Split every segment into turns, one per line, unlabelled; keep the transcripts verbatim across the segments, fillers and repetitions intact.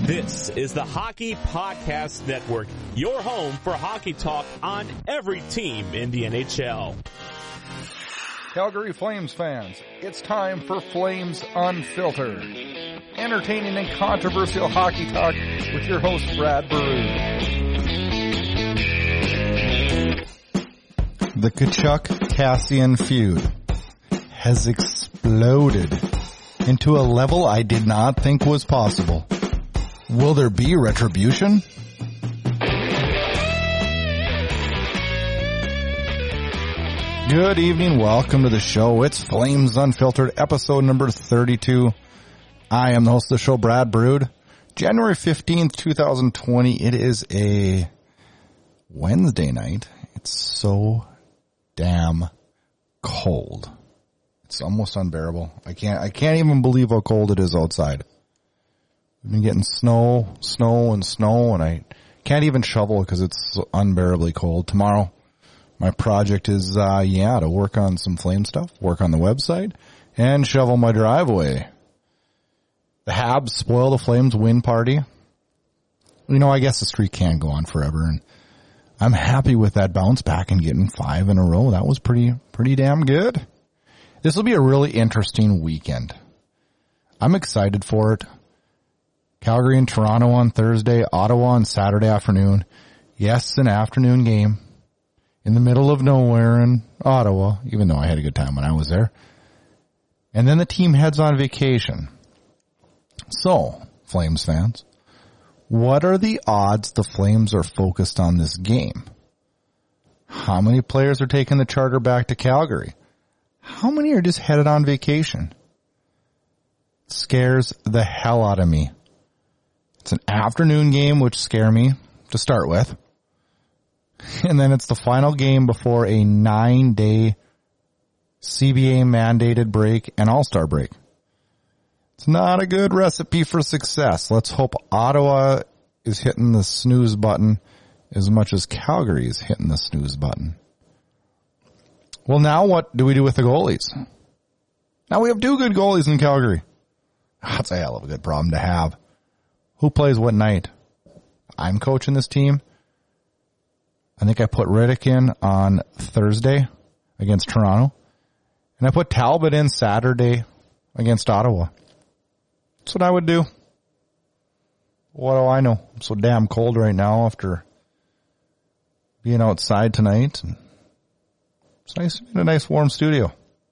This is the Hockey Podcast Network, your home for hockey talk on every team in the N H L.
Calgary Flames fans, it's time for Flames Unfiltered. Entertaining and controversial hockey talk with your host, Brad Baroud.
The Tkachuk-Kassian feud has exploded into a level I did not think was possible. Will there be retribution? Good evening, welcome to the show. It's Flames Unfiltered, episode number thirty-two. I am the host of the show, Brad Baroud. January fifteenth, twenty twenty. It is a Wednesday night. It's so damn cold. It's almost unbearable. I can't, I can't even believe how cold it is outside. We've been getting snow, snow, and snow, and I can't even shovel because it's unbearably cold. Tomorrow, my project is, uh, yeah, to work on some Flame stuff, work on the website, and shovel my driveway. The Habs spoil the Flames win party. You know, I guess the streak can't go on forever, and I'm happy with that bounce back and getting five in a row. That was pretty, pretty damn good. This will be a really interesting weekend. I'm excited for it. Calgary and Toronto on Thursday, Ottawa on Saturday afternoon. Yes, an afternoon game in the middle of nowhere in Ottawa, even though I had a good time when I was there. And then the team heads on vacation. So, Flames fans, what are the odds the Flames are focused on this game? How many players are taking the charter back to Calgary? How many are just headed on vacation? It scares the hell out of me. It's an afternoon game, which scare me to start with. And then it's the final game before a nine-day C B A-mandated break and All-Star break. It's not a good recipe for success. Let's hope Ottawa is hitting the snooze button as much as Calgary is hitting the snooze button. Well, now what do we do with the goalies? Now we have two good goalies in Calgary. That's a hell of a good problem to have. Who plays what night? I'm coaching this team. I think I put Riddick in on Thursday against Toronto. And I put Talbot in Saturday against Ottawa. That's what I would do. What do I know? I'm so damn cold right now after being outside tonight. It's nice to be in a nice warm studio.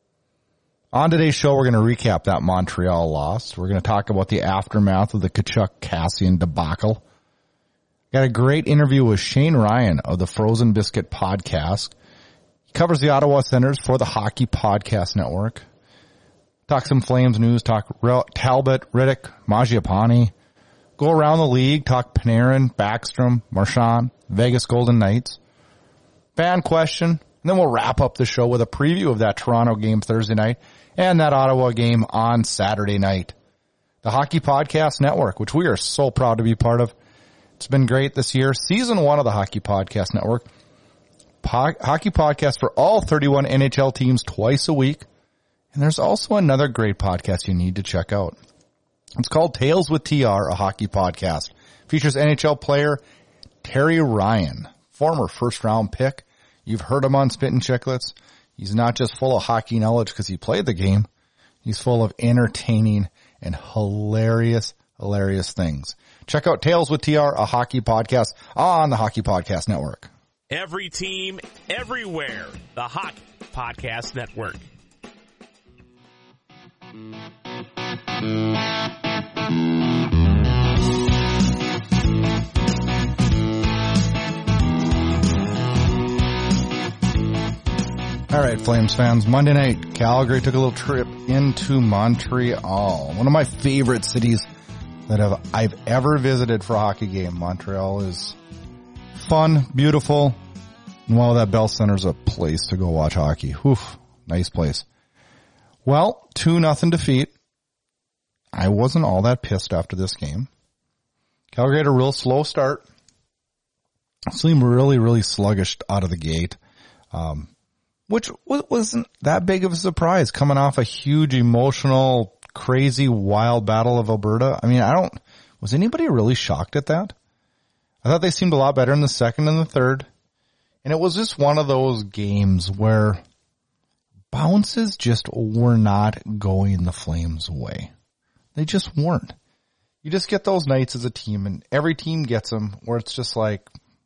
On today's show, we're going to recap that Montreal loss. We're going to talk about the aftermath of the Tkachuk-Kassian debacle. Got a great interview with Shane Ryan of the Frozen Biscuit podcast. He covers the Ottawa Senators for the Hockey Podcast Network. Talk some Flames news, talk Talbot, Riddick, Mangiapane. Go around the league, talk Panarin, Backstrom, Marchand, Vegas Golden Knights. Fan question, and then we'll wrap up the show with a preview of that Toronto game Thursday night and that Ottawa game on Saturday night. The Hockey Podcast Network, which we are so proud to be part of. It's been great this year. Season one of the Hockey Podcast Network. Po- hockey podcast for all thirty-one N H L teams twice a week. And there's also another great podcast you need to check out. It's called Tales with T R, a hockey podcast. Features N H L player Terry Ryan, former first-round pick. You've heard him on Spittin' Chicklets. He's not just full of hockey knowledge because he played the game. He's full of entertaining and hilarious, hilarious things. Check out Tales with T R, a hockey podcast on the Hockey Podcast Network.
Every team, everywhere. The Hockey Podcast Network.
All right, Flames fans, Monday night, Calgary took a little trip into Montreal, one of my favorite cities that have, I've ever visited for a hockey game. Montreal is fun, beautiful, and while that Bell Center's a place to go watch hockey. Oof, nice place. Well, two nothing defeat. I wasn't all that pissed after this game. Calgary had a real slow start. Seemed really, really sluggish out of the gate. Um, which wasn't that big of a surprise coming off a huge emotional, crazy, wild battle of Alberta. I mean, I don't, Was anybody really shocked at that? I thought they seemed a lot better in the second and the third. And it was just one of those games where bounces just were not going the Flames' way. They just weren't. You just get those nights as a team, and every team gets them, where it's just like,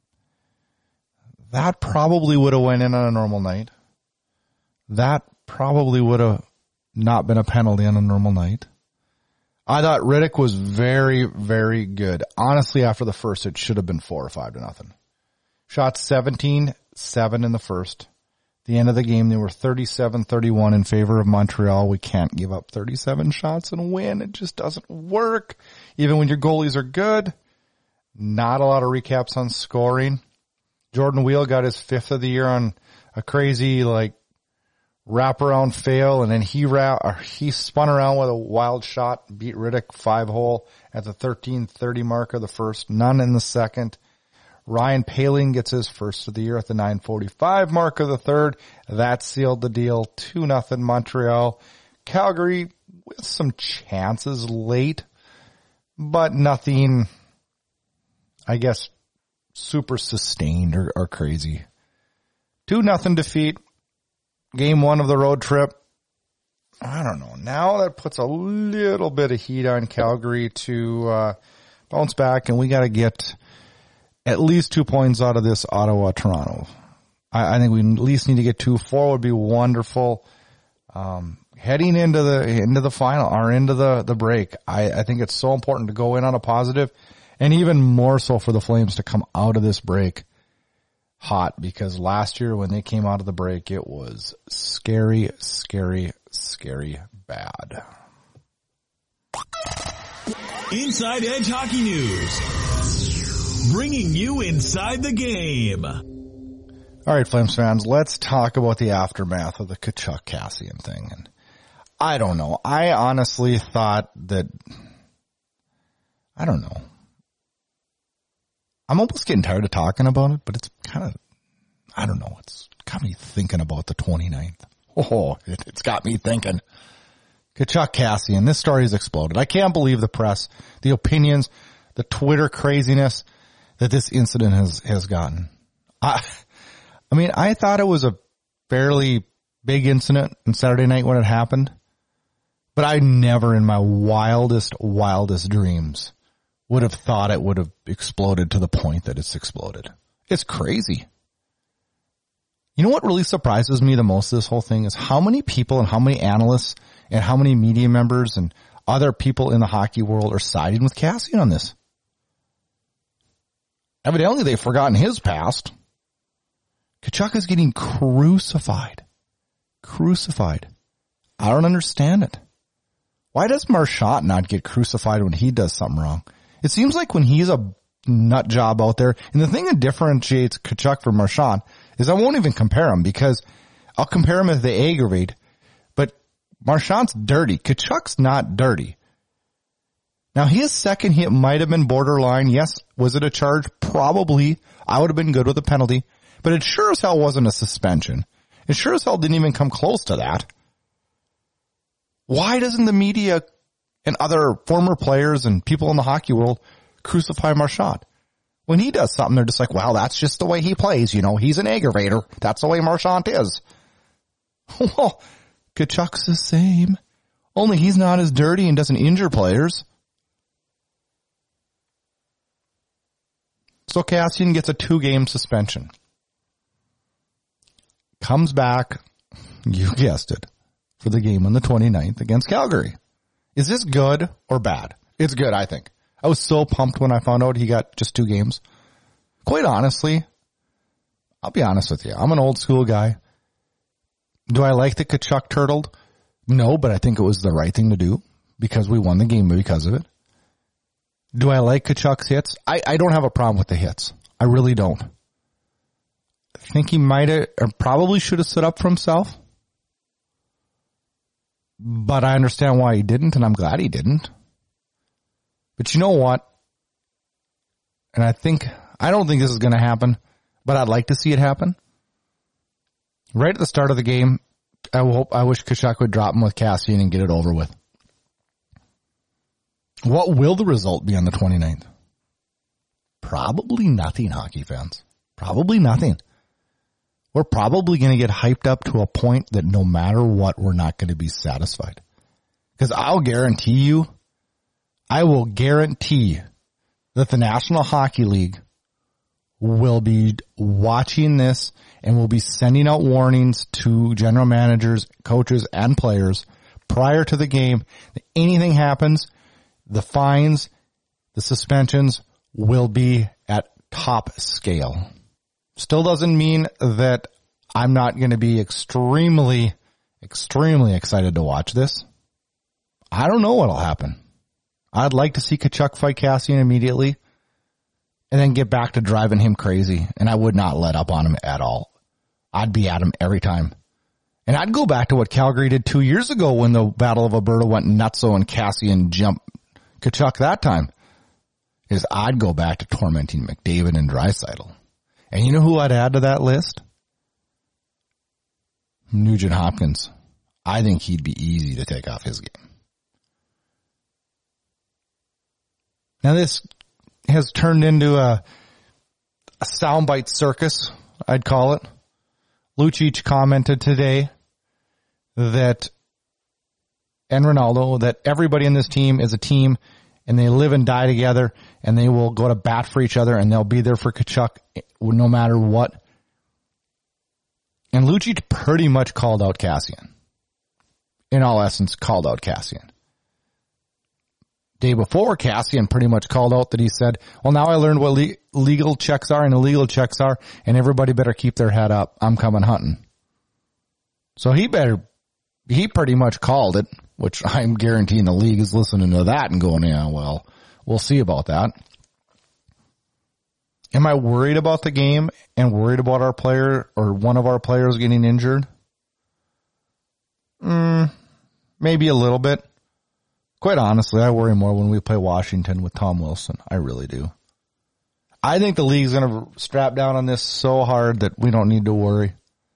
that probably would have went in on a normal night. That probably would have not been a penalty on a normal night. I thought Rittich was very, very good. Honestly, after the first, it should have been four or five to nothing. Shot seventeen seven in the first. The end of the game, they were thirty-seven thirty-one in favor of Montreal. We can't give up thirty-seven shots and win. It just doesn't work. Even when your goalies are good. Not a lot of recaps on scoring. Jordan Wheel got his fifth of the year on a crazy, like, wraparound fail, and then he ra- or he spun around with a wild shot, beat Rittich five hole at the thirteen thirty mark of the first, none in the second. Ryan Poehling gets his first of the year at the nine forty-five mark of the third. That sealed the deal. two nothing Montreal. Calgary with some chances late, but nothing, I guess, super sustained or, or crazy. two nothing defeat. Game one of the road trip. I don't know. Now that puts a little bit of heat on Calgary to uh, bounce back, and we got to get at least two points out of this Ottawa-Toronto. I, I think we at least need to get two. Four would be wonderful. Um, heading into the into the final or into the the break, I, I think it's so important to go in on a positive, and even more so for the Flames to come out of this break hot, because last year when they came out of the break, it was scary, scary, scary bad.
Inside Edge Hockey News, bringing you inside the game.
All right, Flames fans, let's talk about the aftermath of the Tkachuk-Kassian thing. And I don't know. I honestly thought that, I don't know. I'm almost getting tired of talking about it, but it's kind of, I don't know, it's got me thinking about the twenty-ninth. Oh, it, it's got me thinking. Tkachuk-Kassian, this story has exploded. I can't believe the press, the opinions, the Twitter craziness that this incident has, has gotten. I, I mean, I thought it was a fairly big incident on Saturday night when it happened, but I never in my wildest, wildest dreams would have thought it would have exploded to the point that it's exploded. It's crazy. You know what really surprises me the most of this whole thing is how many people and how many analysts and how many media members and other people in the hockey world are siding with Kassian on this. Evidently, they've forgotten his past. Tkachuk is getting crucified. Crucified. I don't understand it. Why does Marchand not get crucified when he does something wrong? It seems like when he's a nut job out there, and the thing that differentiates Tkachuk from Marchand is I won't even compare him, because I'll compare him if they aggravate, but Marchand's dirty. Tkachuk's not dirty. Now, his second hit might have been borderline. Yes, was it a charge? Probably. I would have been good with a penalty, but it sure as hell wasn't a suspension. It sure as hell didn't even come close to that. Why doesn't the media and other former players and people in the hockey world crucify Marchand? When he does something, they're just like, well, that's just the way he plays. You know, he's an aggravator. That's the way Marchand is. Well, Tkachuk's the same. Only he's not as dirty and doesn't injure players. So Kassian gets a two-game suspension. Comes back, you guessed it, for the game on the twenty-ninth against Calgary. Is this good or bad? It's good, I think. I was so pumped when I found out he got just two games. Quite honestly, I'll be honest with you. I'm an old school guy. Do I like the Tkachuk turtled? No, but I think it was the right thing to do because we won the game because of it. Do I like Tkachuk's hits? I, I don't have a problem with the hits. I really don't. I think he might have or probably should have stood up for himself. But I understand why he didn't, and I'm glad he didn't. But you know what? And I think, I don't think this is going to happen, but I'd like to see it happen. Right at the start of the game, I hope, I wish Tkachuk would drop him with Kassian and get it over with. What will the result be on the twenty-ninth? Probably nothing, hockey fans. Probably nothing. We're probably going to get hyped up to a point that no matter what, we're not going to be satisfied. Because I'll guarantee you, I will guarantee that the National Hockey League will be watching this and will be sending out warnings to general managers, coaches, and players prior to the game. That anything happens, the fines, the suspensions will be at top scale. Still doesn't mean that I'm not going to be extremely, extremely excited to watch this. I don't know what'll happen. I'd like to see Tkachuk fight Kassian immediately and then get back to driving him crazy. And I would not let up on him at all. I'd be at him every time. And I'd go back to what Calgary did two years ago when the Battle of Alberta went nutso and Kassian jumped Tkachuk that time. Is I'd go back to tormenting McDavid and Draisaitl. And you know who I'd add to that list? Nugent Hopkins. I think he'd be easy to take off his game. Now this has turned into a, a soundbite circus, I'd call it. Lucic commented today that, and Ronaldo, that everybody in this team is a team and they live and die together and they will go to bat for each other and they'll be there for Tkachuk no matter what. And Lucic pretty much called out Kassian. In all essence, called out Kassian. Day before, Kassian pretty much called out that he said, well, now I learned what le- legal checks are and illegal checks are, and everybody better keep their head up. I'm coming hunting. So he better, he pretty much called it, which I'm guaranteeing the league is listening to that and going, yeah, well, we'll see about that. Am I worried about the game and worried about our player or one of our players getting injured? Mm, maybe a little bit. Quite honestly, I worry more when we play Washington with Tom Wilson. I really do. I think the league's going to strap down on this so hard that we don't need to worry.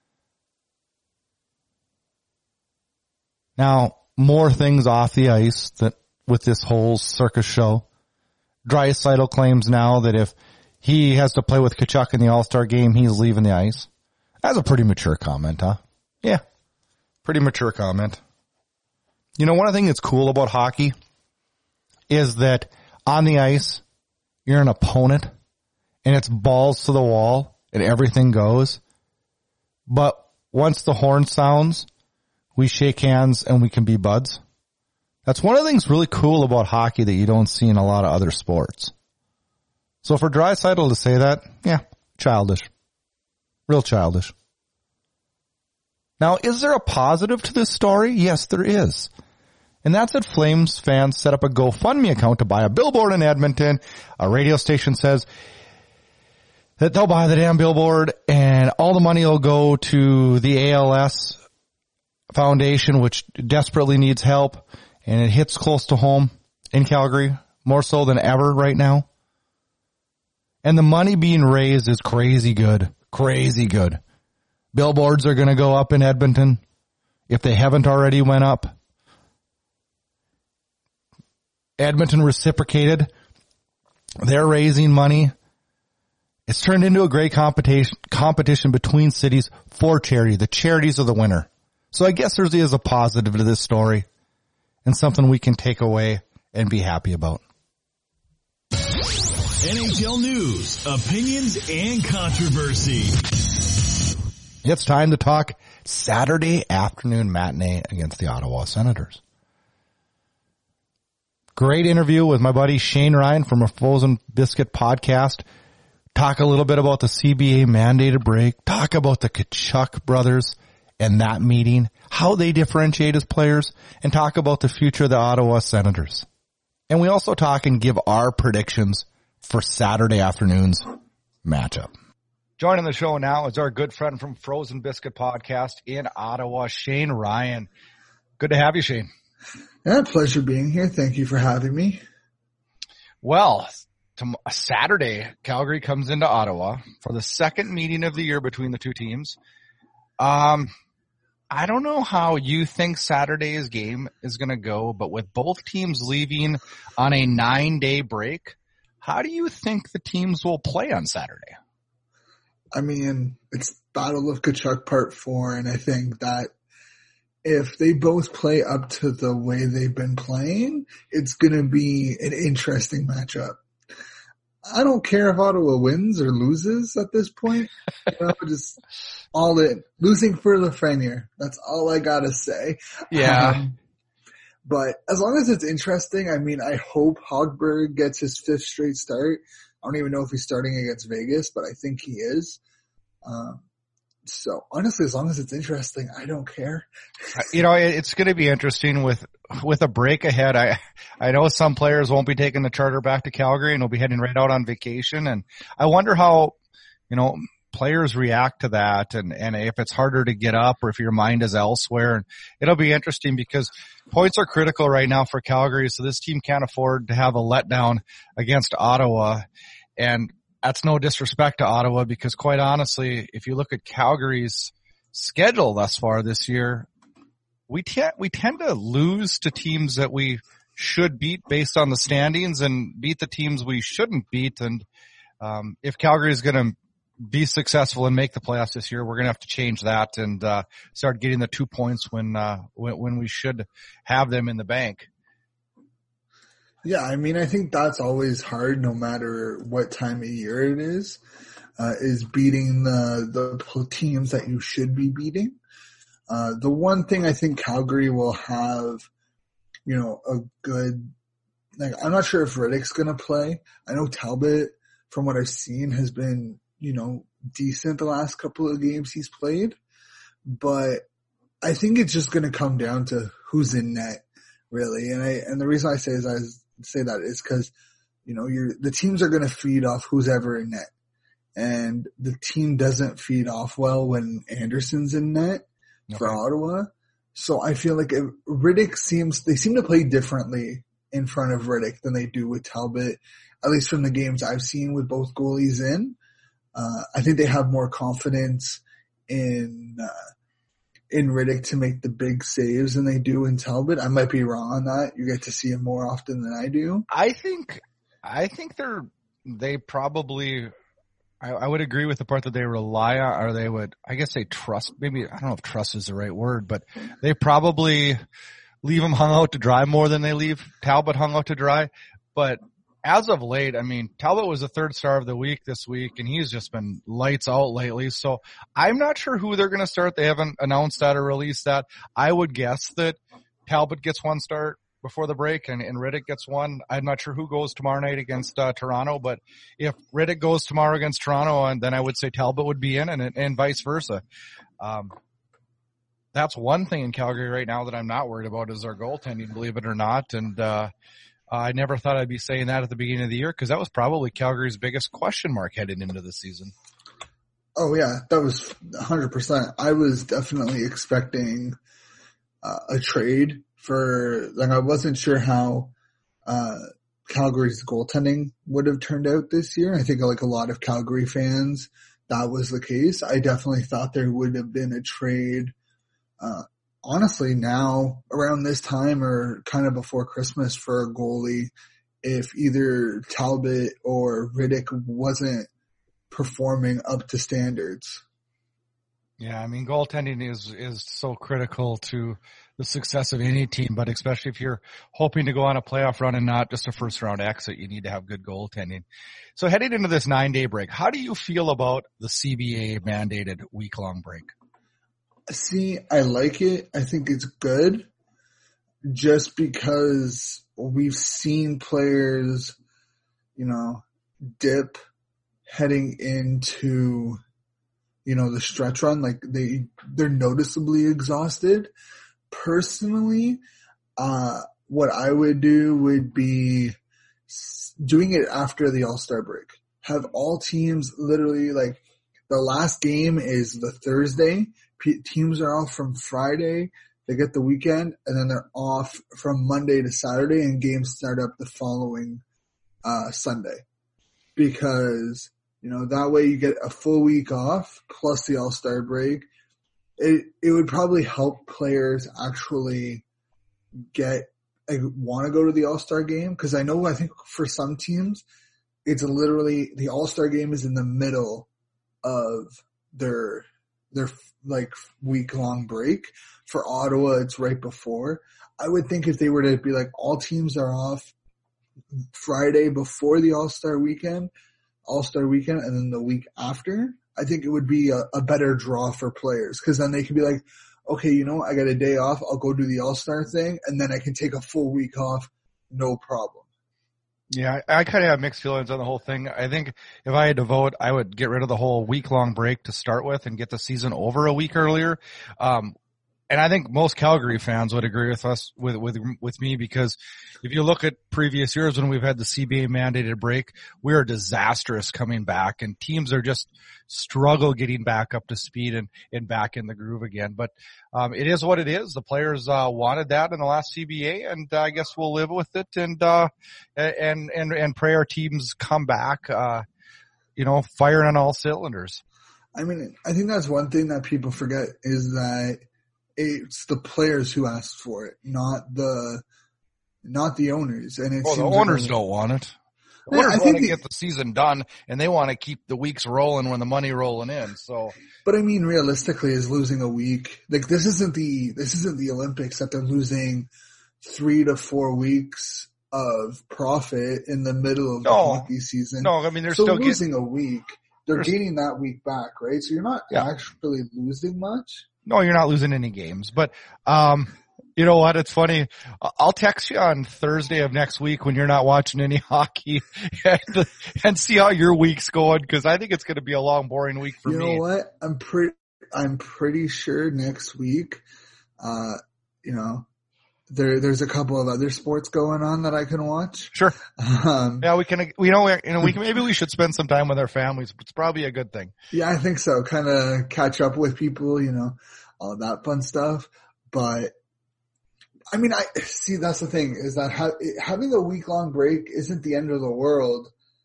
Now, more things off the ice that with this whole circus show. Draisaitl claims now that if he has to play with Tkachuk in the All-Star game, he's leaving the ice. That's a pretty mature comment, huh? Yeah, pretty mature comment. You know, one thing that's cool about hockey is that on the ice, you're an opponent, and it's balls to the wall, and everything goes. But once the horn sounds, we shake hands and we can be buds. That's one of the things really cool about hockey that you don't see in a lot of other sports. So for Draisaitl to say that, yeah, childish. Real childish. Now, is there a positive to this story? Yes, there is. And that's that Flames fans set up a GoFundMe account to buy a billboard in Edmonton. A radio station says that they'll buy the damn billboard and all the money will go to the A L S Foundation, which desperately needs help. And it hits close to home in Calgary, more so than ever right now. And the money being raised is crazy good. Crazy good. Billboards are going to go up in Edmonton if they haven't already went up. Edmonton reciprocated. They're raising money. It's turned into a great competition competition between cities for charity. The charities are the winner. So I guess there is a positive to this story and something we can take away and be happy about.
N H L news, opinions, and controversy.
It's time to talk Saturday afternoon matinee against the Ottawa Senators. Great interview with my buddy Shane Ryan from a Frozen Biscuit podcast. Talk a little bit about the C B A mandated break. Talk about the Tkachuk brothers and that meeting, how they differentiate as players, and talk about the future of the Ottawa Senators. And we also talk and give our predictions for Saturday afternoon's matchup. Joining the show now is our good friend from Frozen Biscuit podcast in Ottawa, Shane Ryan. Good to have you, Shane.
Yeah, pleasure being here. Thank you for having me.
Well, Saturday, Calgary comes into Ottawa for the second meeting of the year between the two teams. Um, I don't know how you think Saturday's game is going to go, but with both teams leaving on a nine-day break, how do you think the teams will play on Saturday?
I mean, it's Battle of Tkachuk Part four, and I think that if they both play up to the way they've been playing, it's going to be an interesting matchup. I don't care if Ottawa wins or loses at this point. You know, just all in. Losing for Lafreniere. That's all I got to say.
Yeah.
Um, but as long as it's interesting, I mean, I hope Hogberg gets his fifth straight start. I don't even know if he's starting against Vegas, but I think he is. Um, so honestly, as long as it's interesting, I don't care.
You know, it's going to be interesting with with a break ahead. I I know some players won't be taking the charter back to Calgary and will be heading right out on vacation. And I wonder how, you know, players react to that, and, and if it's harder to get up or if your mind is elsewhere. And it'll be interesting because points are critical right now for Calgary, so this team can't afford to have a letdown against Ottawa. And that's no disrespect to Ottawa, because quite honestly, if you look at Calgary's schedule thus far this year, we tend, we tend to lose to teams that we should beat based on the standings and beat the teams we shouldn't beat. And um, if Calgary is going to be successful and make the playoffs this year, we're going to have to change that and uh, start getting the two points when, uh, when when we should have them in the bank.
Yeah, I mean, I think that's always hard no matter what time of year it is, uh, is beating the, the teams that you should be beating. Uh, the one thing I think Calgary will have, you know, a good, like, I'm not sure if Riddick's going to play. I know Talbot, from what I've seen, has been, you know, decent the last couple of games he's played, but I think it's just going to come down to who's in net, really. And I, and the reason I say is I say that is because, you know, you're, the teams are going to feed off who's ever in net, and the team doesn't feed off well when Anderson's in net okay. for Ottawa. So I feel like if Riddick seems, they seem to play differently in front of Riddick than they do with Talbot, at least from the games I've seen with both goalies in. Uh, I think they have more confidence in, uh, in Riddick to make the big saves than they do in Talbot. I might be wrong on that. You get to see him more often than I do.
I think, I think they're, they probably, I, I would agree with the part that they rely on, or they would, I guess they trust, maybe, I don't know if trust is the right word, but they probably leave him hung out to dry more than they leave Talbot hung out to dry. But as of late, I mean, Talbot was the third star of the week this week, and he's just been lights out lately. So I'm not sure who they're going to start. They haven't announced that or released that. I would guess that Talbot gets one start before the break and, and Riddick gets one. I'm not sure who goes tomorrow night against uh, Toronto, but if Riddick goes tomorrow against Toronto, and then I would say Talbot would be in, and, and vice versa. Um, that's one thing in Calgary right now that I'm not worried about is our goaltending, believe it or not. And, uh, I never thought I'd be saying that at the beginning of the year, because that was probably Calgary's biggest question mark heading into the season.
Oh yeah, that was one hundred percent. I was definitely expecting uh, a trade for, like, I wasn't sure how uh, Calgary's goaltending would have turned out this year. I think like a lot of Calgary fans, that was the case. I definitely thought there would have been a trade uh honestly now around this time or kind of before Christmas for a goalie, if either Talbot or Riddick wasn't performing up to standards.
Yeah, I mean, goaltending is, is so critical to the success of any team, but especially if you're hoping to go on a playoff run and not just a first round exit, you need to have good goaltending. So heading into this nine day break, how do you feel about the C B A mandated week long break?
See, I like it. I think it's good just because we've seen players, you know, dip heading into, you know, the stretch run. Like they, they're noticeably exhausted. Personally, uh, what I would do would be doing it after the All-Star break. Have all teams literally, like, the last game is the Thursday. P- teams are off from Friday. They get the weekend, and then they're off from Monday to Saturday, and games start up the following uh Sunday. Because, you know, that way you get a full week off plus the All-Star break. it, it would probably help players actually get, like, want to go to the All-Star game. Cause I know, I think for some teams, it's literally, the All-Star game is in the middle of their, their like week long break. For Ottawa, it's right before. I would think if they were to be like, all teams are off Friday before the All-Star weekend, All-Star weekend, and then the week after, I think it would be a, a better draw for players. Cause then they could be like, okay, you know, I got a day off. I'll go do the All-Star thing, and then I can take a full week off. No problem.
Yeah, I, I kind of have mixed feelings on the whole thing. I think if I had to vote, I would get rid of the whole week-long break to start with and get the season over a week earlier. Um, and I think most Calgary fans would agree with us, with, with, with me, because if you look at previous years when we've had the C B A mandated break, we are disastrous coming back, and teams are just struggle getting back up to speed and, and back in the groove again. But, um, it is what it is. The players, uh, wanted that in the last C B A, and uh, I guess we'll live with it and, uh, and, and, and pray our teams come back, uh, you know, firing on all cylinders.
I mean, I think that's one thing that people forget is that it's the players who asked for it, not the, not the owners. And it
well, the
seems
owners
like,
don't want it. The
yeah,
owners
I
want
think
to
the,
get the season done, and they want to keep the weeks rolling when the money rolling in. So,
but I mean, realistically, is losing a week like this isn't the this isn't the Olympics that they're losing three to four weeks of profit in the middle of the
no,
hockey season.
No, I mean they're
so
still
losing
getting,
a week. They're gaining that week back, right? So you're not
yeah.
actually losing much.
No, you're not losing any games. But, um, you know what? It's funny. I'll text you on Thursday of next week when you're not watching any hockey and, and see how your week's going, because I think it's going to be a long, boring week for
you
me.
You know what? I'm pretty, I'm pretty sure next week, uh, you know, there, there's a couple of other sports going on that I can watch.
Sure.
Um,
yeah, we can, we know, you know, we can, maybe we should spend some time with our families. It's probably a good thing.
Yeah, I think so. Kind of catch up with people, you know, all that fun stuff. But I mean, I see that's the thing is that ha- having a week long break isn't the end of the world.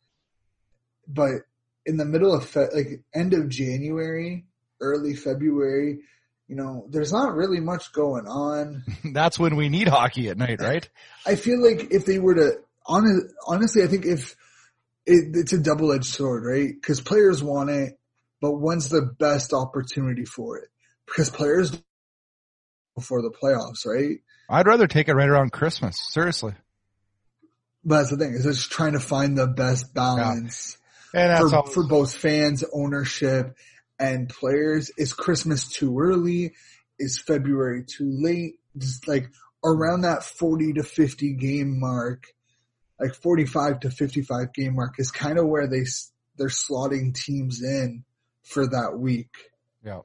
But in the middle of fe- like end of January, early February, you know, there's not really much going on.
That's when we need hockey at night, right?
I feel like if they were to, honest, honestly, I think if it, it's a double-edged sword, right? Because players want it, but when's the best opportunity for it? Because players before the playoffs, right?
I'd rather take it right around Christmas, seriously.
But that's the thing, is just trying to find the best balance
yeah. and that's
for,
always-
for both fans, ownership, and players. Is Christmas too early? Is February too late? Just like around that forty to fifty game mark, like forty-five to fifty-five game mark is kind of where they, they're slotting teams in for that week.
Yeah.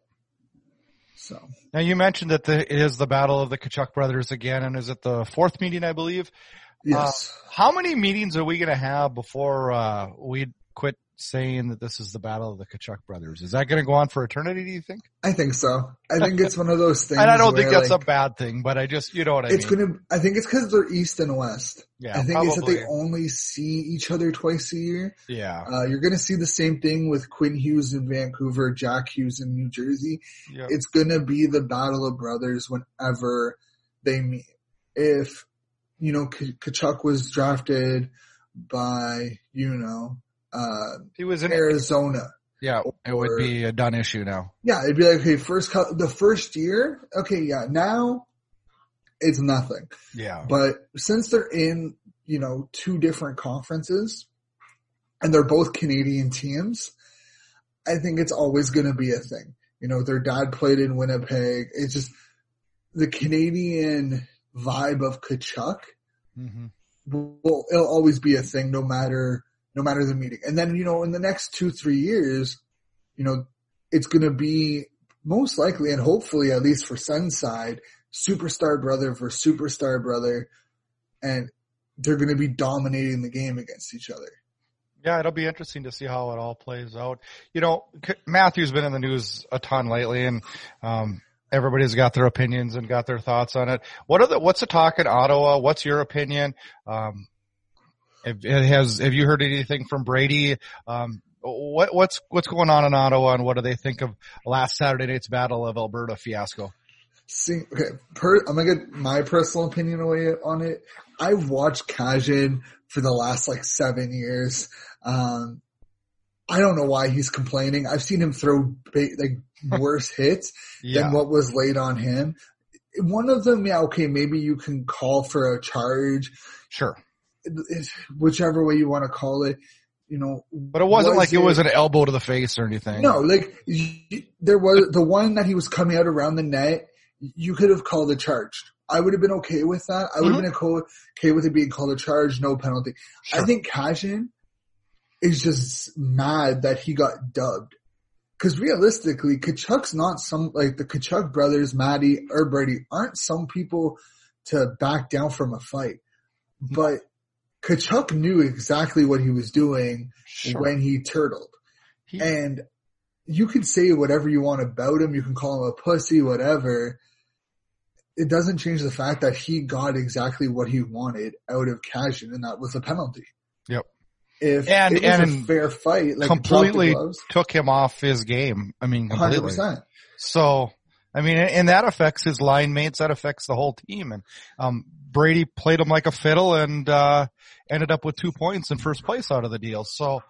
So
now you mentioned that the, it is the battle of the Tkachuk brothers again, and is it the fourth meeting, I believe?
Yes.
Uh, how many meetings are we going to have before uh, we quit saying that this is the battle of the Tkachuk brothers? Is that going to go on for eternity, do you think?
I think so. I think it's one of those things.
And I don't
where,
think that's
like,
a bad thing, but I just, you know what I
it's
mean.
gonna, I think it's because they're East and West.
Yeah,
I think
probably.
it's that they only see each other twice a year.
Yeah.
Uh, you're gonna see the same thing with Quinn Hughes in Vancouver, Jack Hughes in New Jersey.
Yep.
It's gonna be the battle of brothers whenever they meet. If, you know, K- Tkachuk was drafted by, you know, uh,
he was in
Arizona.
Yeah, it would be a done issue now.
Yeah, it'd be like, okay, first, the first year, okay, yeah, now it's nothing.
Yeah.
But since they're in, you know, two different conferences and they're both Canadian teams, I think it's always going to be a thing. You know, their dad played in Winnipeg. It's just the Canadian vibe of Tkachuk
Mm-hmm.
will, it'll always be a thing no matter, no matter the meeting. And then, you know, in the next two, three years, you know, it's going to be most likely and hopefully, at least for Sun's side, superstar brother versus superstar brother. And they're going to be dominating the game against each other.
Yeah, it'll be interesting to see how it all plays out. You know, Matthew's been in the news a ton lately, and um everybody's got their opinions and got their thoughts on it. What are the, what's the talk in Ottawa? What's your opinion? Um, have, has, have you heard anything from Brady? Um, what, what's, what's going on in Ottawa, and what do they think of last Saturday night's Battle of Alberta fiasco?
See, okay, per, I'm gonna get my personal opinion away on it. I've watched Kazhin for the last like seven years. Um, I don't know why he's complaining. I've seen him throw ba- like worse hits
yeah.
than what was laid on him. One of them, yeah, okay, maybe you can call for a charge.
Sure.
It's, whichever way you want to call it, you know.
But it wasn't
was
like it, it was an elbow to the face or anything.
No, like there was the one that he was coming out around the net. You could have called a charge. I would have been okay with that. I would mm-hmm. have been okay with it being called a charge, no penalty. Sure. I think Kazhin is just mad that he got dubbed. Because realistically, Tkachuk's not some, like the Tkachuk brothers, Matty or Brady, aren't some people to back down from a fight. But Tkachuk knew exactly what he was doing sure. when he turtled. He, and you can say whatever you want about him. You can call him a pussy, whatever. It doesn't change the fact that he got exactly what he wanted out of Kazhin, and that was a penalty.
Yep.
If
and,
it was
and
a fair fight, like
completely took him off his game. I mean, completely. one hundred percent. So, I mean, and that affects his line mates. That affects the whole team. And, um, Brady played him like a fiddle and, uh, ended up with two points in first place out of the deal. So,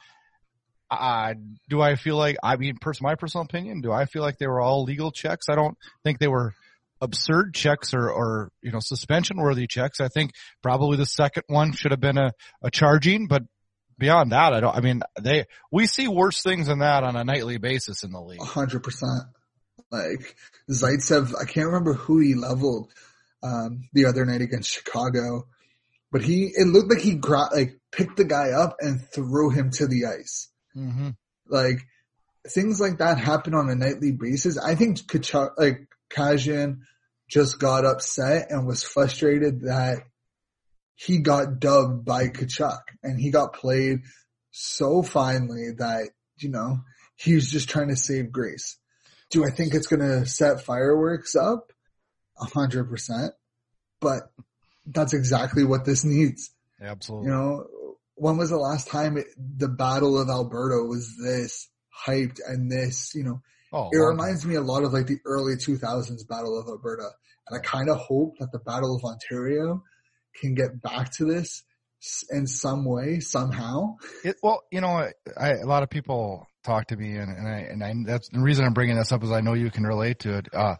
uh, do I feel like, I mean, pers- my personal opinion, do I feel like they were all legal checks? I don't think they were absurd checks or, or, you know, suspension worthy checks. I think probably the second one should have been a, a charging, but beyond that, I don't, I mean, they, we see worse things than that on a nightly basis in the league.
A hundred percent. Like, Zaitsev, I can't remember who he leveled, um, the other night against Chicago, but he, it looked like he gra- like picked the guy up and threw him to the ice.
Mm-hmm.
Like, things like that happen on a nightly basis. I think Tkachuk, like, Kazhin just got upset and was frustrated that he got dubbed by Tkachuk, and he got played so finely that, you know, he was just trying to save grace. Do I think it's going to set fireworks up? A hundred percent. But that's exactly what this needs.
Absolutely.
You know, when was the last time it, the Battle of Alberta was this hyped and this, you know, oh, it reminds me a lot of like the early two thousands Battle of Alberta. And I kind of hope that the Battle of Ontario can get back to this in some way, somehow.
It, well, you know, I, a lot of people talk to me, and, and I, and I, that's the reason I'm bringing this up is I know you can relate to it. Uh,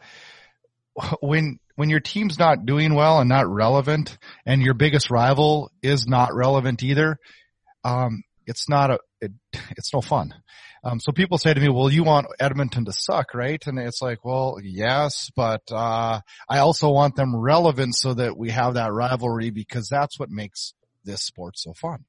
when, when your team's not doing well and not relevant, and your biggest rival is not relevant either, um, it's not a, it, it's no fun. Um, so people say to me, well, you want Edmonton to suck, right? And it's like, well, yes, but, uh, I also want them relevant so that we have that rivalry, because that's what makes this sport so fun.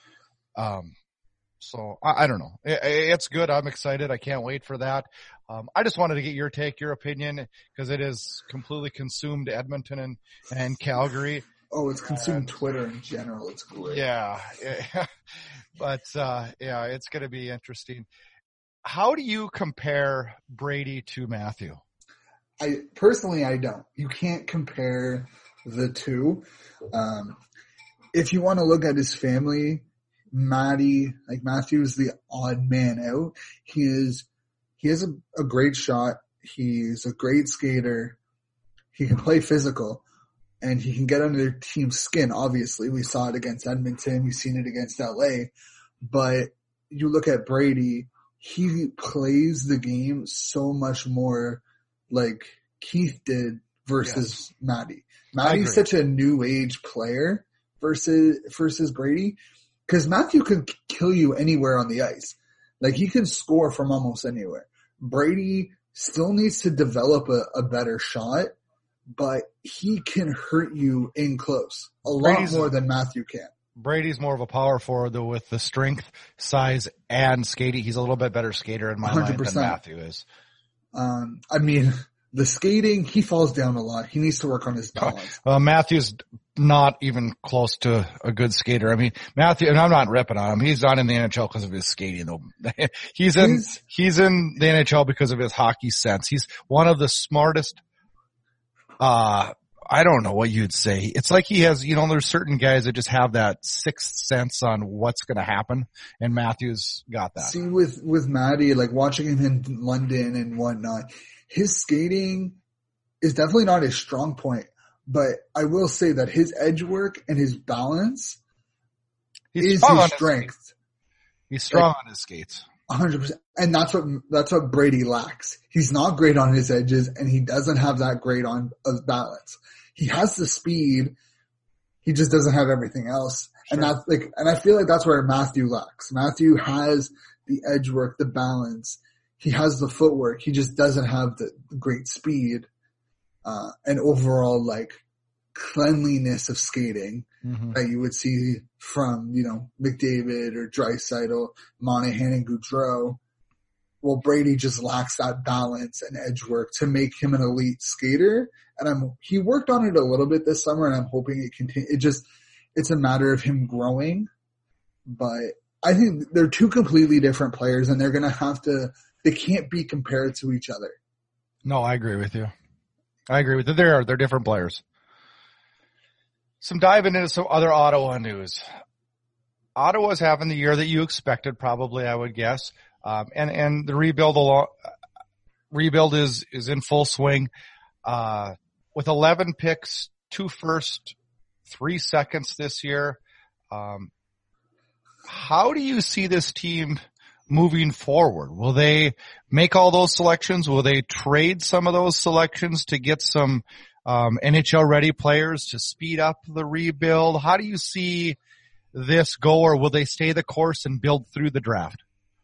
Um, so I, I don't know. It, it's good. I'm excited. I can't wait for that. Um, I just wanted to get your take, your opinion, because it is completely consumed Edmonton and, and Calgary.
Oh, it's consumed and, Twitter in general. It's great.
Yeah. yeah. But, uh, yeah, it's going to be interesting. How do you compare Brady to Matthew?
I personally, I don't. You can't compare the two. Um, if you want to look at his family, Matty, like Matthew is the odd man out. He is, he has a, a great shot. He's a great skater. He can play physical. And he can get under their team's skin, obviously. We saw it against Edmonton. We've seen it against L A. But you look at Brady, he plays the game so much more like Keith did versus yes. Matty. Matty's such a new age player versus versus Brady, because Matthew can kill you anywhere on the ice. Like, he can score from almost anywhere. Brady still needs to develop a, a better shot, but he can hurt you in close a Brady's, lot more than Matthew can.
Brady's more of a power forward, though, with the strength, size, and skating. He's a little bit better skater in my one hundred percent. Mind than Matthew is.
Um, I mean, the skating, he falls down a lot. He needs to work on his balance.
Uh, Matthew's not even close to a good skater. I mean, Matthew, and I'm not ripping on him. He's not in the N H L because of his skating, though. he's in, he's, he's in the N H L because of his hockey sense. He's one of the smartest, uh, I don't know what you'd say. It's like he has, you know, there's certain guys that just have that sixth sense on what's going to happen, and Matthew's got that.
See, with, with Matty, like watching him in London and whatnot, his skating is definitely not his strong point, but I will say that his edge work and his balance He's is his strength.
His He's strong
like,
on his skates.
one hundred percent. And that's what, that's what Brady lacks. He's not great on his edges, and he doesn't have that great on of balance. He has the speed. He just doesn't have everything else. Sure. And that's like, and I feel like that's where Matthew lacks. Matthew has the edge work, the balance. He has the footwork. He just doesn't have the great speed, uh, and overall like cleanliness of skating mm-hmm. that you would see from, you know, McDavid or Draisaitl, Monahan and Gaudreau. Well, Brady just lacks that balance and edge work to make him an elite skater. And I'm, he worked on it a little bit this summer, and I'm hoping it continue. It just, it's a matter of him growing. But I think they're two completely different players, and they're going to have to, they can't be compared to each other.
No, I agree with you. I agree with you. They're, they're different players. Some diving into some other Ottawa news. Ottawa's having the year that you expected, probably, I would guess. Um, and, and the rebuild along, rebuild is, is in full swing. Uh, with eleven picks, two first, three seconds this year. Um, how do you see this team moving forward? Will they make all those selections? Will they trade some of those selections to get some, um, N H L ready players to speed up the rebuild? How do you see this go, or will they stay the course and build through the draft?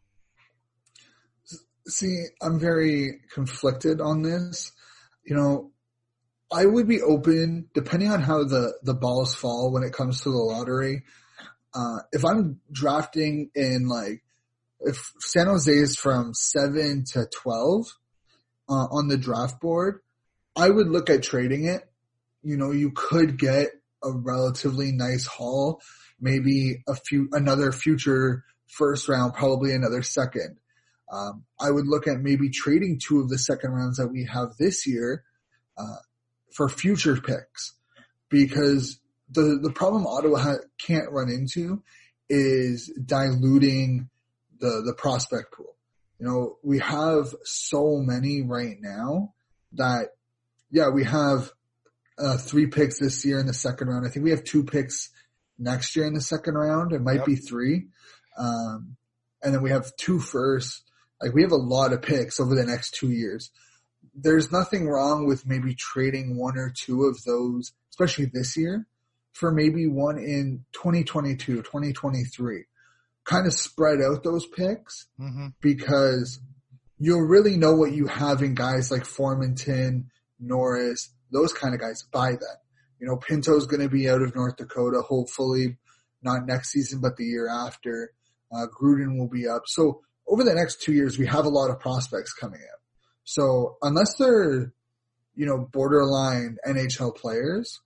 See, I'm very conflicted on this. You know, I would be open, depending on how the, the balls fall when it comes to the lottery. Uh, if I'm drafting in like, if San Jose is from seven to twelve, uh, on the draft board, I would look at trading it. You know, you could get a relatively nice haul, maybe a few, another future first round, probably another second. Um, I would look at maybe trading two of the second rounds that we have this year, uh, for future picks, because the, the problem Ottawa ha- can't run into is diluting the, the prospect pool. You know, we have so many right now that, yeah, we have, uh, three picks this year in the second round. I think we have two picks next year in the second round. It might yep. be three. Um, and then we have two firsts. Like, we have a lot of picks over the next two years. There's nothing wrong with maybe trading one or two of those, especially this year, for maybe one in twenty twenty-two, twenty twenty-three. Kind of spread out those picks mm-hmm. because you'll really know what you have in guys like Formanton, Norris, those kind of guys by then. You know, Pinto's going to be out of North Dakota, hopefully not next season, but the year after. Uh, Gruden will be up. So, over the next two years, we have a lot of prospects coming out. So unless they're, you know, borderline N H L players,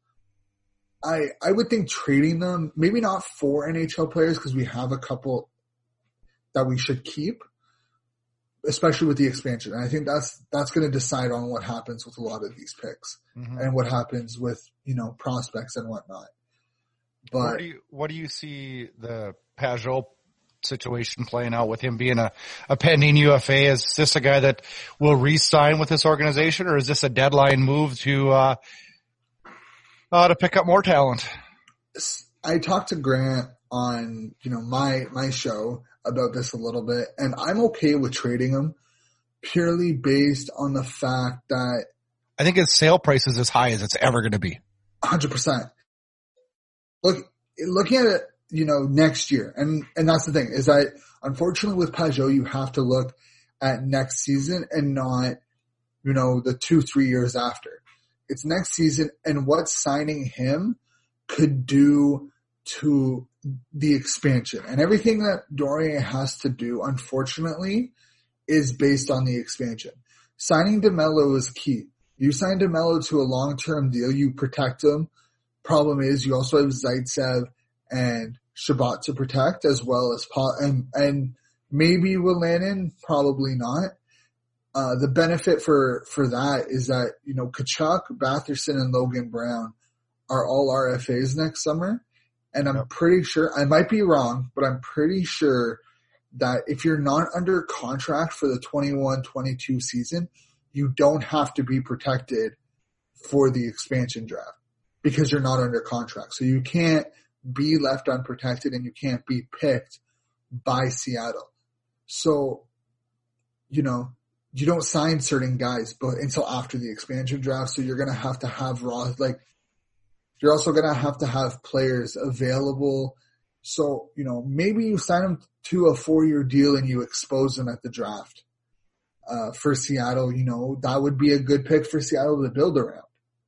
I I would think trading them, maybe not for N H L players, because we have a couple that we should keep, especially with the expansion. And I think that's that's going to decide on what happens with a lot of these picks mm-hmm. and what happens with, you know, prospects and whatnot. But
what do you, what do you see the Pajot situation playing out with him being a, a pending U F A? Is this a guy that will re-sign with this organization, or is this a deadline move to uh, uh to pick up more talent?
I talked to Grant on, you know, my my show about this a little bit, and I'm okay with trading him purely based on the fact that
I think his sale price is as high as it's ever going to be.
one hundred percent. Look, looking at it, you know, next year. And, and that's the thing is that unfortunately with Pajot, you have to look at next season and not, you know, the two, three years after. It's next season and what signing him could do to the expansion. And everything that Dorian has to do, unfortunately, is based on the expansion. Signing DeMello is key. You sign DeMello to a long-term deal, you protect him. Problem is you also have Zaitsev and Shabbat to protect, as well as Paul, and, and maybe Wolanin, probably not. Uh, the benefit for, for that is that, you know, Tkachuk, Batherson, and Logan Brown are all R F As next summer. And I'm yep. pretty sure, I might be wrong, but I'm pretty sure that if you're not under contract for the twenty-one twenty-two season, you don't have to be protected for the expansion draft because you're not under contract. So you can't be left unprotected and you can't be picked by Seattle. So, you know, you don't sign certain guys but until after the expansion draft. So you're going to have to have raw, like, you're also going to have to have players available. So, you know, maybe you sign them to a four-year deal and you expose them at the draft. Uh, for Seattle, you know, that would be a good pick for Seattle to build around.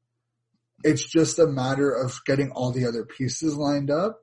It's just a matter of getting all the other pieces lined up.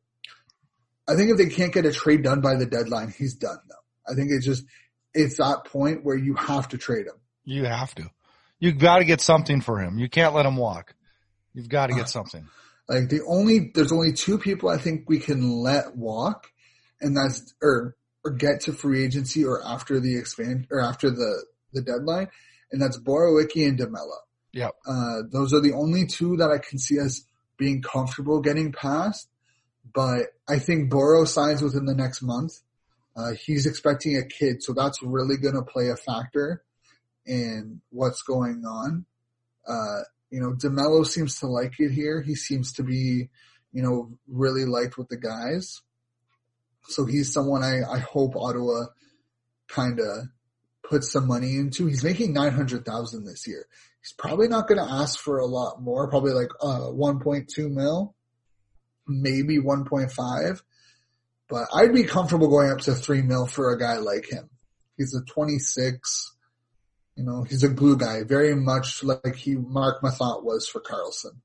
I think if they can't get a trade done by the deadline, he's done though. I think it's just, it's that point where you have to trade him.
You have to. You've got to get something for him. You can't let him walk. You've got to get something.
Like the only, there's only two people I think we can let walk, and that's, or, or get to free agency or after the expand, or after the, the deadline, and that's Borowiecki and DeMello.
Yep.
Uh, those are the only two that I can see us being comfortable getting past, but I think Boro signs within the next month. Uh, he's expecting a kid, so that's really going to play a factor in what's going on. Uh, You know, DeMello seems to like it here. He seems to be, you know, really liked with the guys. So he's someone I, I hope Ottawa kind of puts some money into. He's making nine hundred thousand dollars this year. He's probably not going to ask for a lot more, probably like uh, one point two mil, maybe one point five. But I'd be comfortable going up to three mil for a guy like him. He's a twenty-six. You know, he's a glue guy, very much like he Mark Mathot was for Carlson.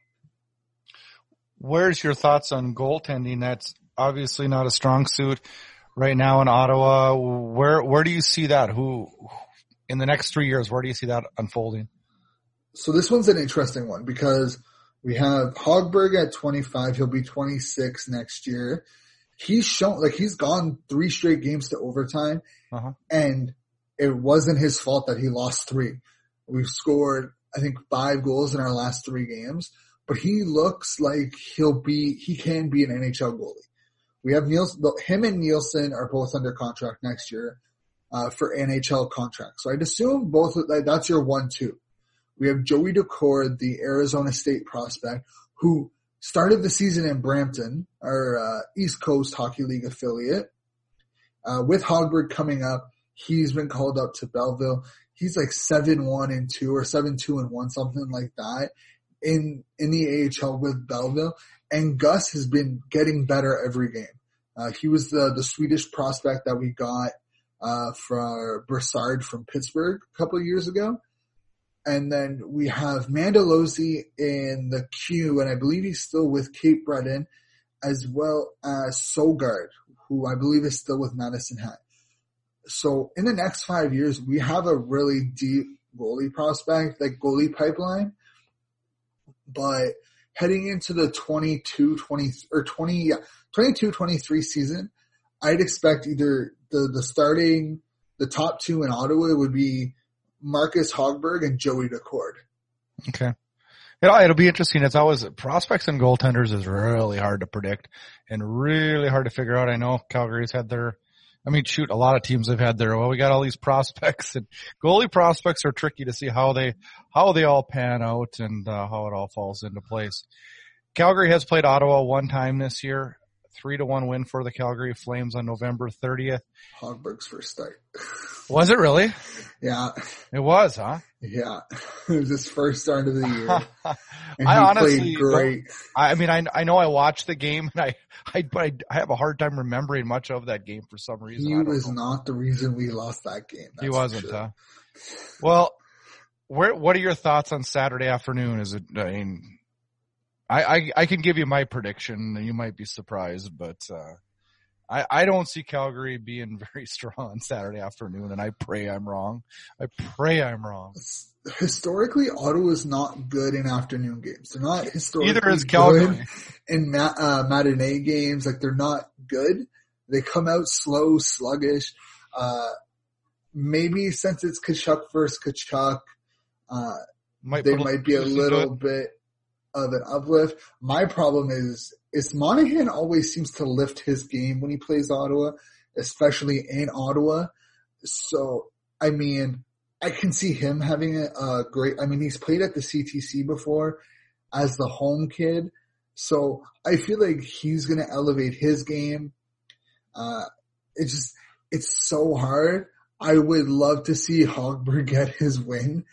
Where's your thoughts on goaltending? That's obviously not a strong suit right now in Ottawa. Where where do you see that? Who in the next three years? Where do you see that unfolding?
So this one's an interesting one because we have Hogberg at twenty-five. He'll be twenty-six next year. He's shown like he's gone three straight games to overtime, uh-huh. and it wasn't his fault that he lost three. We've scored, I think, five goals in our last three games, but he looks like he'll be, he can be an N H L goalie. We have Nielsen, him and Nielsen are both under contract next year, uh, for N H L contracts. So I'd assume both, like, that's your one, two. We have Joey Decord, the Arizona State prospect, who started the season in Brampton, our, uh, East Coast Hockey League affiliate, uh, with Hogberg coming up. He's been called up to Belleville. He's like seven one and two or seven two and one, something like that in, in the A H L with Belleville. And Gus has been getting better every game. Uh, he was the, the Swedish prospect that we got, uh, for Brassard from Pittsburgh a couple of years ago. And then we have Mandalozzi in the queue, and I believe he's still with Cape Breton, as well as Sogard, who I believe is still with Madison Hat. So in the next five years, we have a really deep goalie prospect, like goalie pipeline. But heading into the twenty-two, twenty, or twenty, yeah, twenty-two, twenty-three season, I'd expect either the, the starting, the top two in Ottawa would be Marcus Hogberg and Joey Decord.
Okay. It'll, it'll be interesting. It's always prospects and goaltenders is really hard to predict and really hard to figure out. I know Calgary's had their, I mean, shoot, a lot of teams have had their, well, we got all these prospects, and goalie prospects are tricky to see how they, how they all pan out and uh, how it all falls into place. Calgary has played Ottawa one time this year, three to one win for the Calgary Flames on November thirtieth.
Hogberg's first start.
Was it really?
Yeah.
It was, huh?
Yeah. It was his first start of the year. And
I
he
honestly,
played great.
I mean, I, I know I watched the game, and I, I, but I, I have a hard time remembering much of that game for some reason.
He was know. not the reason we lost that game.
He wasn't, sure. huh? Well, where, what are your thoughts on Saturday afternoon? Is it, I mean, I, I, I can give you my prediction, and you might be surprised, but, uh, I, I don't see Calgary being very strong on Saturday afternoon, and I pray I'm wrong. I pray I'm wrong.
Historically, Ottawa's not good in afternoon games. They're not historically
Either is Calgary.
good in ma- uh, matinee games. Like, they're not good. They come out slow, sluggish. Uh, maybe since it's Tkachuk versus Tkachuk, uh,
Might
they
put a
might be a
boost into
little
it.
bit of an uplift. My problem is, is Monahan always seems to lift his game when he plays Ottawa, especially in Ottawa. So, I mean, I can see him having a, a great, I mean, he's played at the C T C before as the home kid. So I feel like he's going to elevate his game. Uh, it's just, it's so hard. I would love to see Hogberg get his win.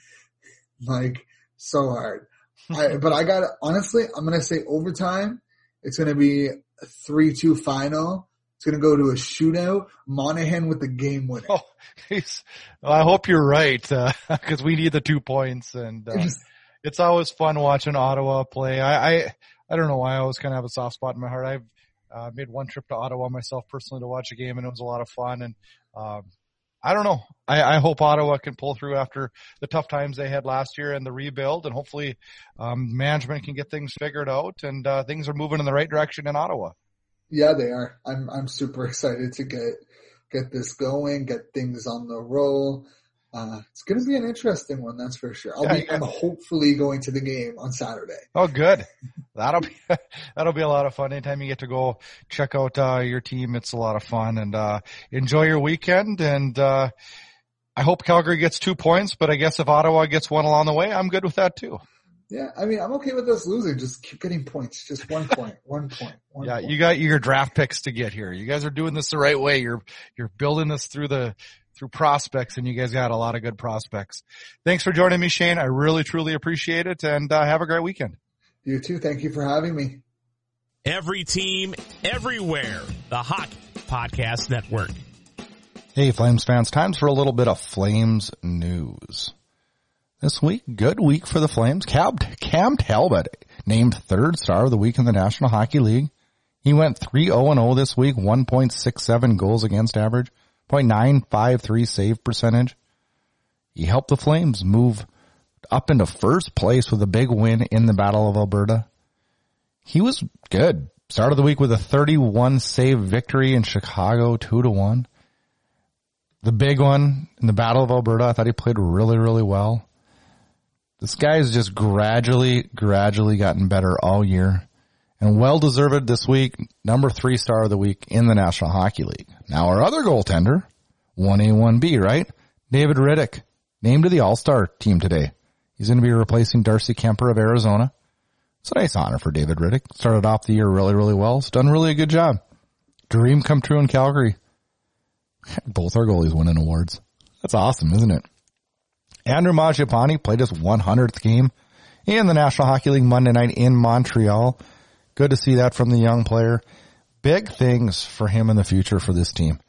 Like, so hard. I, but I got to, honestly, I'm going to say overtime. It's going to be a three two final. It's going to go to a shootout. Monahan with the game winner.
Oh, geez. Well, I hope you're right, because uh, we need the two points. And uh,
Just,
it's always fun watching Ottawa play. I, I, I don't know why I always kind of have a soft spot in my heart. I've uh, made one trip to Ottawa myself personally to watch a game, and it was a lot of fun. And um, I don't know. I, I hope Ottawa can pull through after the tough times they had last year and the rebuild, and hopefully um, management can get things figured out, and uh, things are moving in the right direction in Ottawa.
yeah, they are. I'm, I'm super excited to get, get this going, get things on the roll. Uh, it's going to be an interesting one, that's for sure. I'll
Yeah,
be,
yeah.
I'm hopefully going to the game on Saturday.
Oh, good. That'll be, that'll be a lot of fun. Anytime you get to go check out, uh, your team, it's a lot of fun, and, uh, enjoy your weekend. And, uh, I hope Calgary gets two points, but I guess if Ottawa gets one along the way, I'm good with that too.
Yeah, I mean, I'm okay with us losing. Just keep getting points. Just one point, one point, one
Yeah,
point.
you got your draft picks to get here. You guys are doing this the right way. You're, you're building this through the, through prospects, and you guys got a lot of good prospects. Thanks for joining me, Shane. I really, truly appreciate it, and, uh, have a great weekend.
You too. Thank you for having me.
Every team, everywhere. The Hockey Podcast Network.
Hey, Flames fans, time for a little bit of Flames news. This week, good week for the Flames. Cam, Cam Talbot named third star of the week in the National Hockey League. He went three oh and oh this week, one point six seven goals against average, point nine five three save percentage. He helped the Flames move up into first place with a big win in the Battle of Alberta. He was good. Started the week with a thirty-one save victory in Chicago, two to one. The big one in the Battle of Alberta, I thought he played really, really well. This guy's just gradually, gradually gotten better all year. And well-deserved this week, number three star of the week in the National Hockey League. Now our other goaltender, one A, one B, right? David Rittich, named to the All-Star team today. He's going to be replacing Darcy Kemper of Arizona. It's a nice honor for David Rittich. Started off the year really, really well. He's done really a good job. Dream come true in Calgary. Both our goalies winning awards. That's awesome, isn't it? Andrew Mangiapane played his one hundredth game in the National Hockey League Monday night in Montreal. Good to see that from the young player. Big things for him in the future for this team.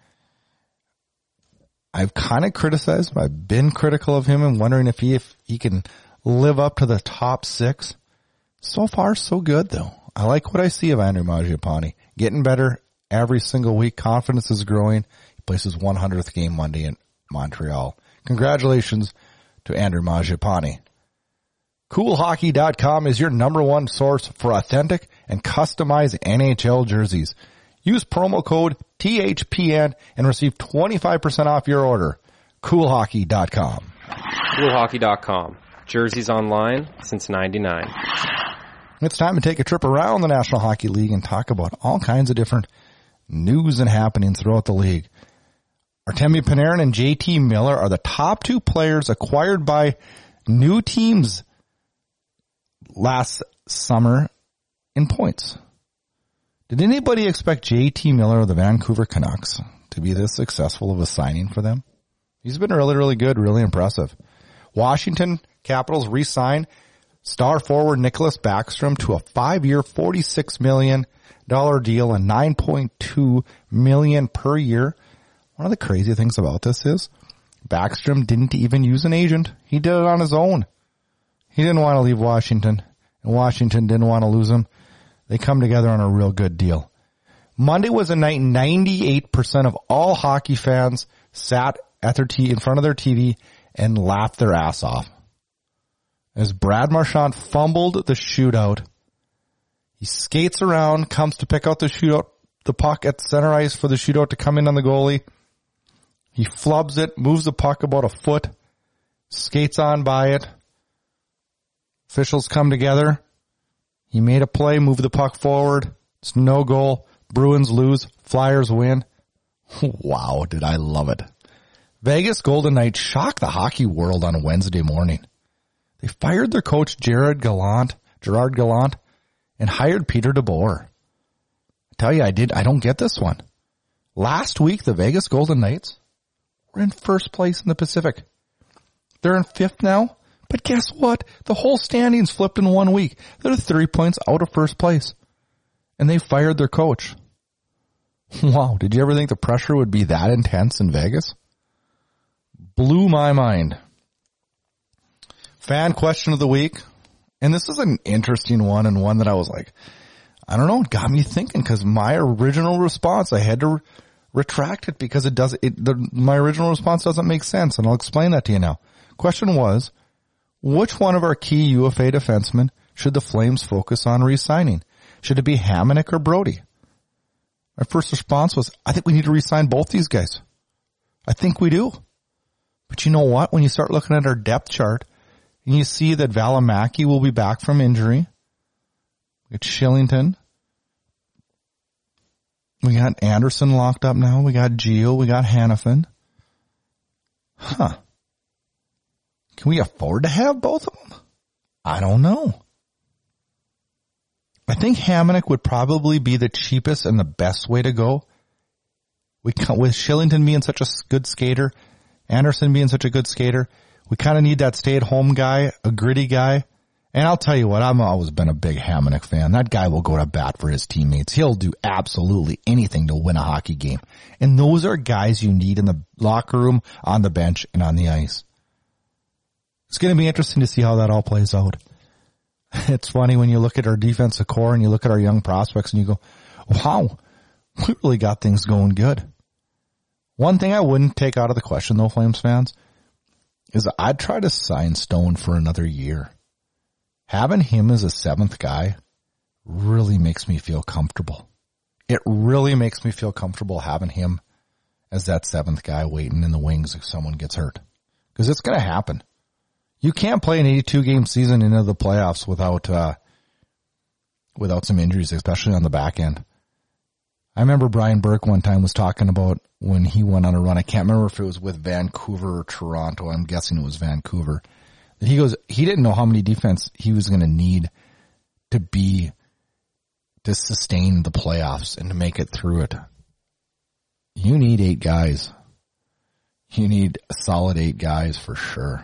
I've kind of criticized him. I've been critical of him and wondering if he, if he can live up to the top six. So far, so good, though. I like what I see of Andrew Mangiapane. Getting better every single week. Confidence is growing. He plays his one hundredth game Monday in Montreal. Congratulations to Andrew Mangiapane. Cool Hockey dot com is your number one source for authentic and customized N H L jerseys. Use promo code T H P N and receive twenty-five percent off your order. Cool Hockey dot com.
Cool Hockey dot com. Jerseys online since ninety-nine.
It's time to take a trip around the National Hockey League and talk about all kinds of different news and happenings throughout the league. Artemi Panarin and J T Miller are the top two players acquired by new teams last summer in points. Did anybody expect J T Miller of the Vancouver Canucks to be this successful of a signing for them? He's been really, really good, really impressive. Washington Capitals re-signed star forward Nicholas Backstrom to a five-year, forty-six million dollars deal and nine point two million dollars per year. One of the crazy things about this is Backstrom didn't even use an agent. He did it on his own. He didn't want to leave Washington, and Washington didn't want to lose him. They come together on a real good deal. Monday was a night ninety-eight percent of all hockey fans sat at their t- in front of their T V and laughed their ass off. As Brad Marchand fumbled the shootout, he skates around, comes to pick out the shootout, the puck at center ice for the shootout to come in on the goalie. He flubs it, moves the puck about a foot, skates on by it. Officials come together. He made a play, moved the puck forward. It's no goal. Bruins lose. Flyers win. Wow, did I love it. Vegas Golden Knights shocked the hockey world on Wednesday morning. They fired their coach Jared Gallant, Gerard Gallant, and hired Peter DeBoer. I tell you, I did. I don't get this one. Last week, the Vegas Golden Knights were in first place in the Pacific. They're in fifth now, but guess what? The whole standings flipped in one week. They're three points out of first place, and they fired their coach. Wow, did you ever think the pressure would be that intense in Vegas? Blew my mind. Fan question of the week. And this is an interesting one, and one that I was like, I don't know, it got me thinking, because my original response, I had to re- retract it because it does, it, the, my original response doesn't make sense, and I'll explain that to you now. Question was, which one of our key U F A defensemen should the Flames focus on re-signing? Should it be Hamonic or Brody? My first response was, I think we need to re-sign both these guys. I think we do. But you know what? When you start looking at our depth chart, and you see that Valimaki will be back from injury. We got Shillington. We got Anderson locked up now. We got Gio. We got Hanifin. Huh. Can we afford to have both of them? I don't know. I think Hamonic would probably be the cheapest and the best way to go. We with Shillington being such a good skater, Anderson being such a good skater, we kind of need that stay-at-home guy, a gritty guy. And I'll tell you what, I've always been a big Hamonic fan. That guy will go to bat for his teammates. He'll do absolutely anything to win a hockey game. And those are guys you need in the locker room, on the bench, and on the ice. It's going to be interesting to see how that all plays out. It's funny when you look at our defensive core and you look at our young prospects and you go, wow, we really got things going good. One thing I wouldn't take out of the question, though, Flames fans, is I'd try to sign Stone for another year. Having him as a seventh guy really makes me feel comfortable. It really makes me feel comfortable having him as that seventh guy waiting in the wings if someone gets hurt. Because it's going to happen. You can't play an eighty-two game season into the playoffs without uh, without some injuries, especially on the back end. I remember Brian Burke one time was talking about when he went on a run. I can't remember if it was with Vancouver or Toronto. I'm guessing it was Vancouver. He goes, he didn't know how many defense he was going to need to be, to sustain the playoffs and to make it through it. You need eight guys. You need a solid eight guys for sure.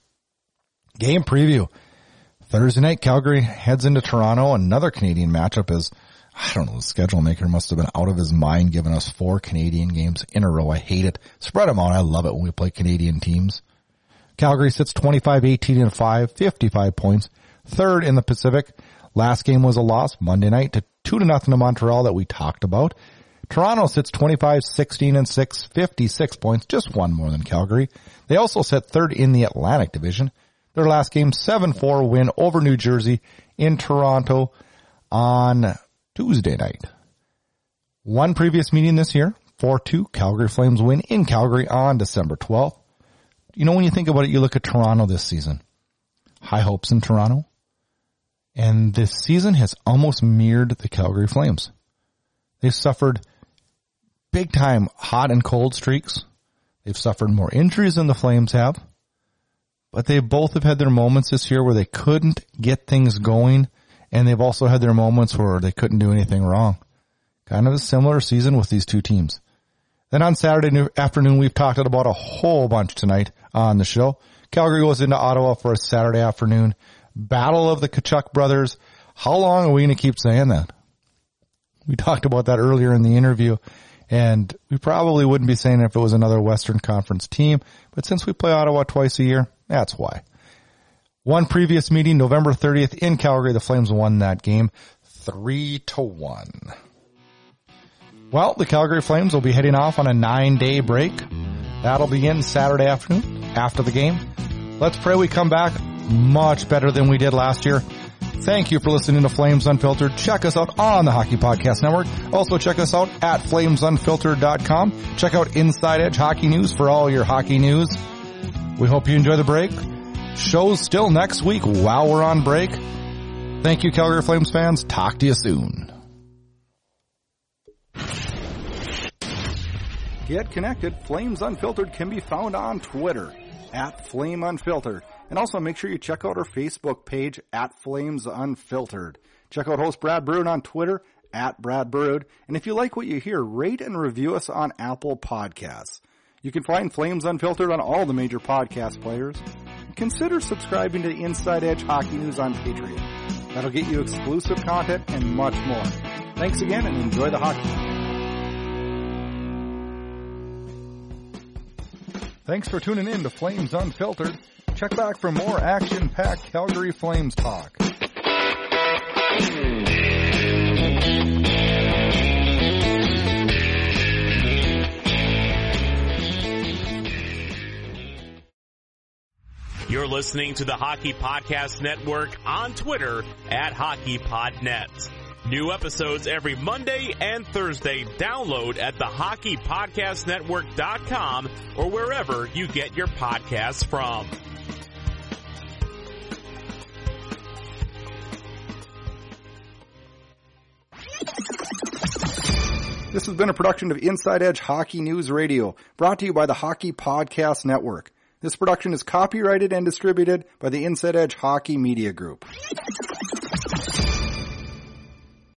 Game preview. Thursday night, Calgary heads into Toronto. Another Canadian matchup is, I don't know, the schedule maker must have been out of his mind giving us four Canadian games in a row. I hate it. Spread them out. I love it when we play Canadian teams. Calgary sits twenty-five, eighteen, and five, fifty-five points. Third in the Pacific. Last game was a loss Monday night to two to nothing to Montreal that we talked about. Toronto sits twenty-five, sixteen, and six, fifty-six points, just one more than Calgary. They also sit third in the Atlantic Division. Their last game, seven four win over New Jersey in Toronto on Tuesday night. One previous meeting this year, four two, Calgary Flames win in Calgary on December twelfth. You know, when you think about it, you look at Toronto this season. High hopes in Toronto. And this season has almost mirrored the Calgary Flames. They've suffered big time hot and cold streaks. They've suffered more injuries than the Flames have. But they both have had their moments this year where they couldn't get things going, and they've also had their moments where they couldn't do anything wrong. Kind of a similar season with these two teams. Then on Saturday afternoon, we've talked about a whole bunch tonight on the show. Calgary goes into Ottawa for a Saturday afternoon battle of the Tkachuk brothers. How long are we going to keep saying that? We talked about that earlier in the interview, and we probably wouldn't be saying it if it was another Western Conference team, but since we play Ottawa twice a year, that's why. One previous meeting, November thirtieth in Calgary, the Flames won that game three to one. Well, the Calgary Flames will be heading off on a nine-day break. That'll begin Saturday afternoon after the game. Let's pray we come back much better than we did last year. Thank you for listening to Flames Unfiltered. Check us out on the Hockey Podcast Network. Also check us out at flames unfiltered dot com. Check out Inside Edge Hockey News for all your hockey news. We hope you enjoy the break. Shows still next week while we're on break. Thank you, Calgary Flames fans. Talk to you soon. Get connected. Flames Unfiltered can be found on Twitter at Flame Unfiltered. And also make sure you check out our Facebook page at Flames Unfiltered. Check out host Brad Brood on Twitter at Brad Brood. And if you like what you hear, rate and review us on Apple Podcasts. You can find Flames Unfiltered on all the major podcast players. Consider subscribing to Inside Edge Hockey News on Patreon. That'll get you exclusive content and much more. Thanks again and enjoy the hockey. Thanks for tuning in to Flames Unfiltered. Check back for more action-packed Calgary Flames talk.
You're listening to the Hockey Podcast Network on Twitter at HockeyPodNet. New episodes every Monday and Thursday. Download at the hockey podcast network dot com or wherever you get your podcasts from.
This has been a production of Inside Edge Hockey News Radio, brought to you by the Hockey Podcast Network. This production is copyrighted and distributed by the Inside Edge Hockey Media Group.